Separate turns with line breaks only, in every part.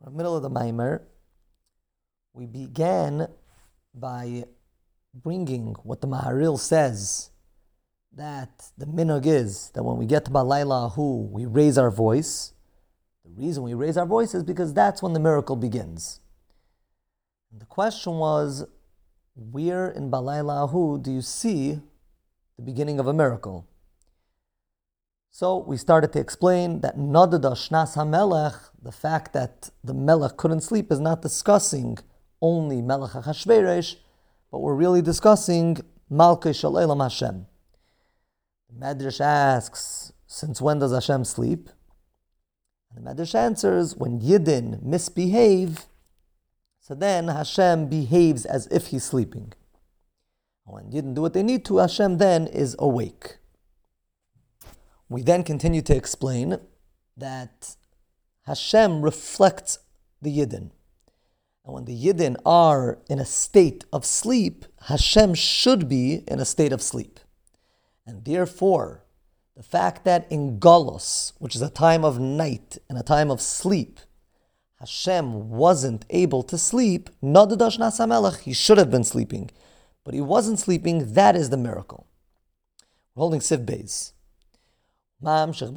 In the middle of the Maimer, we began by bringing what the Maharil says, that the minhag is that when we get to Balayla Ahu, we raise our voice. The reason we raise our voice is because that's when the miracle begins. And the question was, where in Balayla Ahu do you see the beginning of a miracle? So we started to explain that Nadada Shnas HaMelech, the fact that the Melech couldn't sleep, is not discussing only Melech HaChashverosh, but we're really discussing Malkei Shel Olam Hashem. The Medrash asks, since when does Hashem sleep? And the Medrash answers, when Yidden misbehave, so then Hashem behaves as if he's sleeping. When Yidden do what they need to, Hashem then is awake. We then continue to explain that Hashem reflects the Yidden. And when the Yidden are in a state of sleep, Hashem should be in a state of sleep. And therefore, the fact that in Golos, which is a time of night and a time of sleep, Hashem wasn't able to sleep, Nadadash Shnas HaMelech, he should have been sleeping, but he wasn't sleeping, that is the miracle. We're holding Siv Beis. The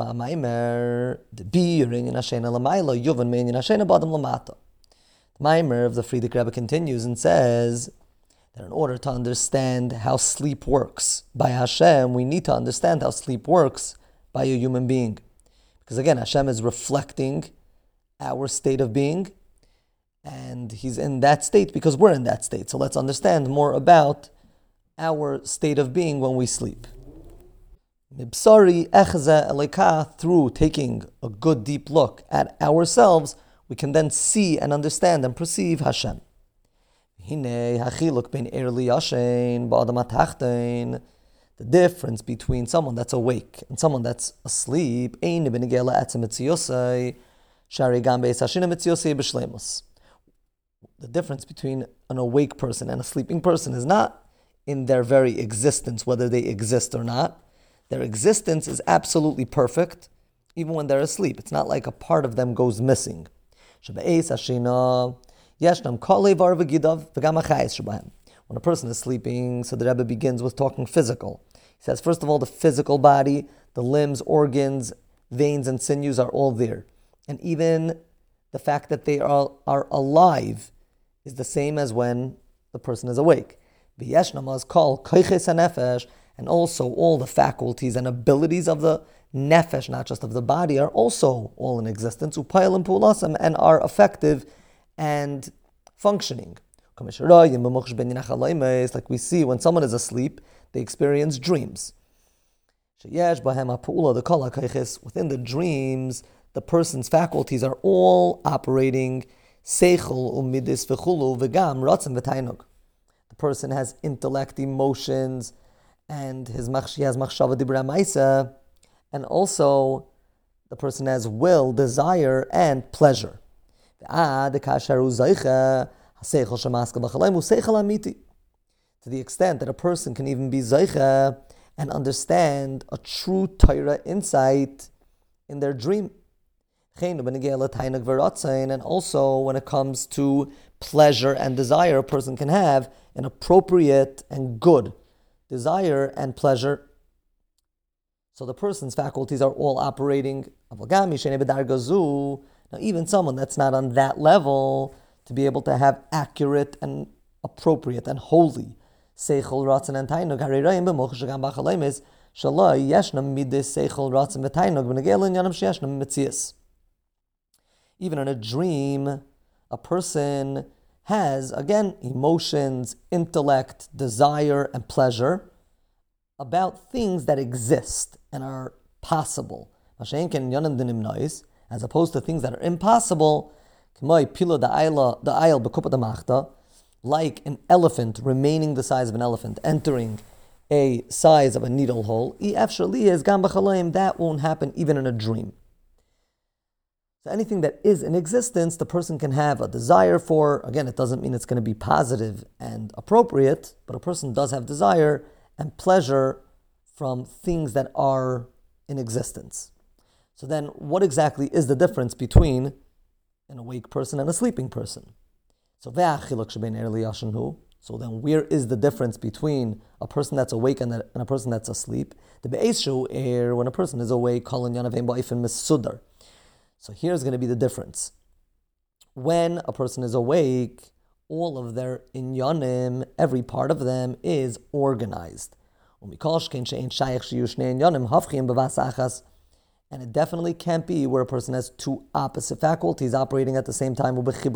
Maimer of the Frierdiker Rebbe continues and says that in order to understand how sleep works by Hashem, we need to understand how sleep works by a human being. Because again, Hashem is reflecting our state of being, and He's in that state because we're in that state. So let's understand more about our state of being when we sleep. Mibsari echze eleka, through taking a good deep look at ourselves, we can then see and understand and perceive Hashem. The difference between someone that's awake and someone that's asleep, the difference between an awake person and a sleeping person is not in their very existence, whether they exist or not. Their existence is absolutely perfect, even when they're asleep. It's not like a part of them goes missing. When a person is sleeping, so the Rebbe begins with talking physical. He says, first of all, the physical body, the limbs, organs, veins, and sinews are all there. And even the fact that they are alive is the same as when the person is awake. And also all the faculties and abilities of the nefesh, not just of the body, are also all in existence, and are effective and functioning. Like we see when someone is asleep, they experience dreams. Within the dreams, the person's faculties are all operating. The person has intellect, emotions, and he has machshava dibra ma'isa, and also the person has will, desire, and pleasure. To the extent that a person can even be zeicha and understand a true Torah insight in their dream. And also when it comes to pleasure and desire, a person can have an appropriate and good desire and pleasure. So the person's faculties are all operating. Now even someone that's not on that level, to be able to have accurate and appropriate and holy seichel, ratzon, and tainug, even in a dream, a person has, again, emotions, intellect, desire, and pleasure about things that exist and are possible. As opposed to things that are impossible, like an elephant remaining the size of an elephant, entering a size of a needle hole, that won't happen even in a dream. So anything that is in existence, the person can have a desire for. Again, it doesn't mean it's going to be positive and appropriate, but a person does have desire and pleasure from things that are in existence. So then, what exactly is the difference between an awake person and a sleeping person. So so then where is the difference between a person that's awake and a person that's asleep? The be'eshu when a person is awake, so here's going to be the difference. When a person is awake, all of their inyanim, every part of them is organized. And it definitely can't be where a person has two opposite faculties operating at the same time.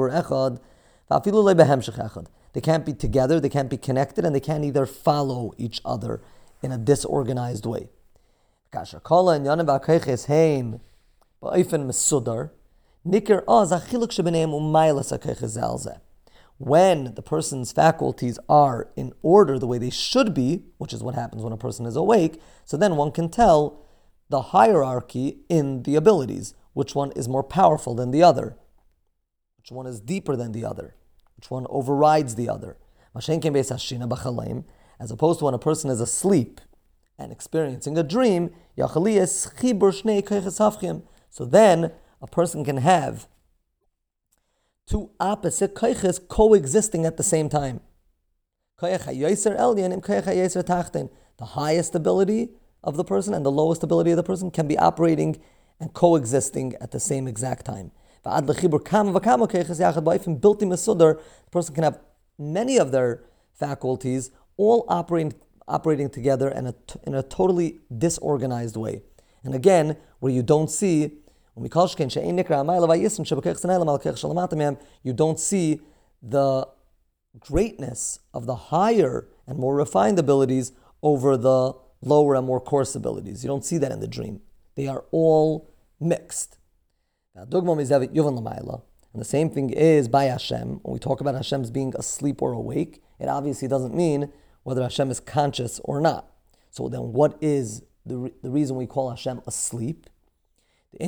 They can't be together, they can't be connected, and they can't either follow each other in a disorganized way. When the person's faculties are in order the way they should be, which is what happens when a person is awake, so then one can tell the hierarchy in the abilities, which one is more powerful than the other, which one is deeper than the other, which one overrides the other. As opposed to when a person is asleep and experiencing a dream, so then a person can have two opposite koiches coexisting at the same time. The highest ability of the person and the lowest ability of the person can be operating and coexisting at the same exact time. The person can have many of their faculties all operating together in a totally disorganized way. And again, where you don't see, you don't see the greatness of the higher and more refined abilities over the lower and more coarse abilities. You don't see that in the dream. They are all mixed. And the same thing is by Hashem. When we talk about Hashem's being asleep or awake, it obviously doesn't mean whether Hashem is conscious or not. So then what is the reason we call Hashem asleep? So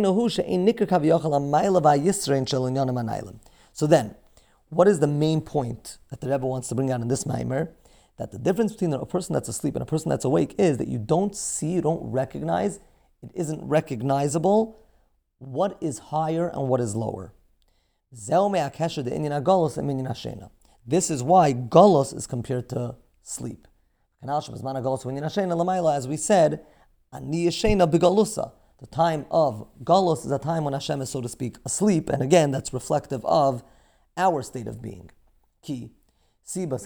then, what is the main point that the Rebbe wants to bring out in this Maimer? That the difference between a person that's asleep and a person that's awake is that you don't see, you don't recognize, it isn't recognizable what is higher and what is lower. This is why Golos is compared to sleep. As we said, the time of Golos is a time when Hashem is, so to speak, asleep, and again, that's reflective of our state of being. What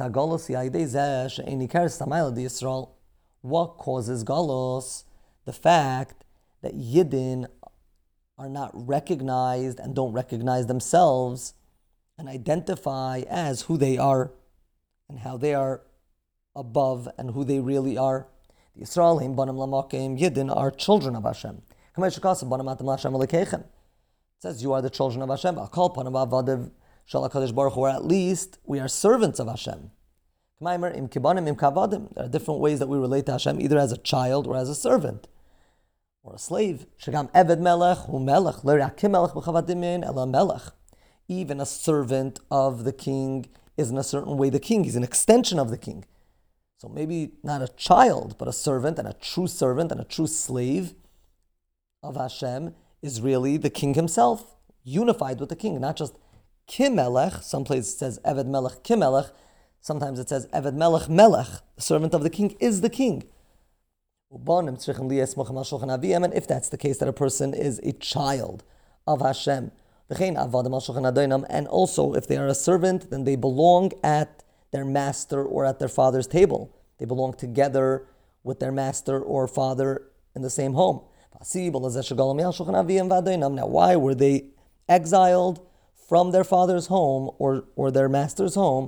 causes Golos? The fact that Yidden are not recognized and don't recognize themselves and identify as who they are and how they are above and who they really are. The Yisraelim, Banim Lamakim, Yidden are children of Hashem. It says you are the children of Hashem. Or at least we are servants of Hashem. There are different ways that we relate to Hashem, either as a child or as a servant or a slave. Even a servant of the king is in a certain way the king. He's an extension of the king. So maybe not a child, but a servant and a true slave of Hashem is really the king himself, unified with the king, not just Kimelech. Some places it says Eved Melech Kimelech. Sometimes it says Eved Melech Melech. The servant of the king is the king. And if that's the case, that a person is a child of Hashem, and also if they are a servant, then they belong at their master or at their father's table. They belong together with their master or father in the same home. Now, why were they exiled from their father's home or their master's home?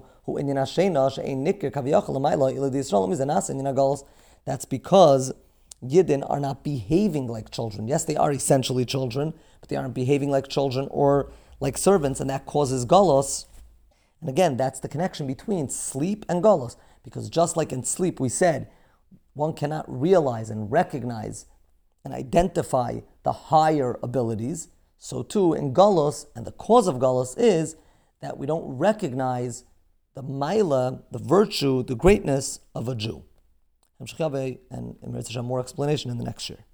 That's because Yidden are not behaving like children. Yes, they are essentially children, but they aren't behaving like children or like servants, and that causes Golos. And again, that's the connection between sleep and Golos. Because just like in sleep we said, one cannot realize and recognize and identify the higher abilities, so too in Golos, and the cause of Golos is that we don't recognize the Maila, the virtue, the greatness of a Jew. And more explanation in the next year.